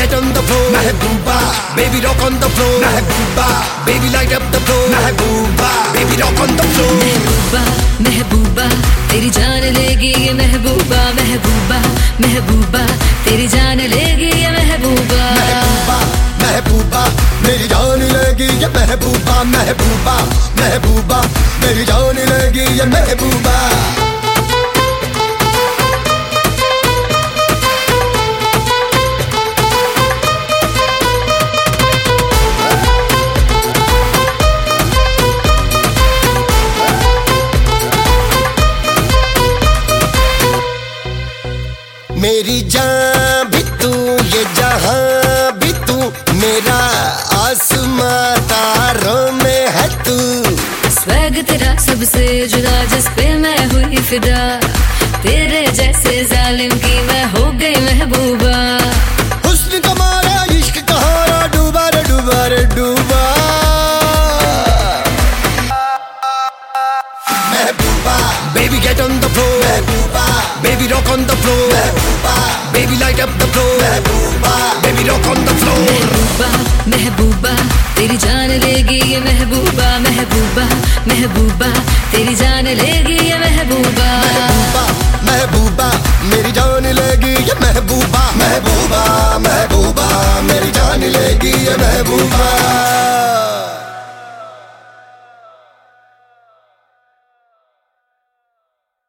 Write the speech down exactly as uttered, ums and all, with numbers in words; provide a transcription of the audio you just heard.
get on the floor, Mehbooba, baby rock on the floor, Mehbooba, baby light up the floor, Mehbooba, baby rock on the floor. महबूबा महबूबा तेरी जान लेगी ये महबूबा, महबूबा महबूबा तेरी जान लेगी ये महबूबा. महबूबा महबूबा मेरी जान लेगी ये महबूबा, महबूबा महबूबा मेरी जान लेगी ये महबूबा. मेरी जान भी तू, ये जहां भी तू, मेरा आसमां तारों में है तू. स्वैग तेरा सबसे जुदा, जिस पे मैं हुई फिदा, तेरे जैसे जालिम की मैं हो गई महबूबा. हुस्न तुम्हारा इश्क कहारा डूबा रे डूबा रे डूबा. महबूबा baby get on the floor, Mehbooba baby rock on the floor, Mehbooba baby light up the floor, Mehbooba baby rock on the floor. महबूबा महबूबा तेरी जान लेगी ये महबूबा, महबूबा महबूबा तेरी जान लेगी ये महबूबा. महबूबा महबूबा मेरी जान लेगी ये महबूबा, महबूबा महबूबा मेरी जान लेगी ये महबूबा.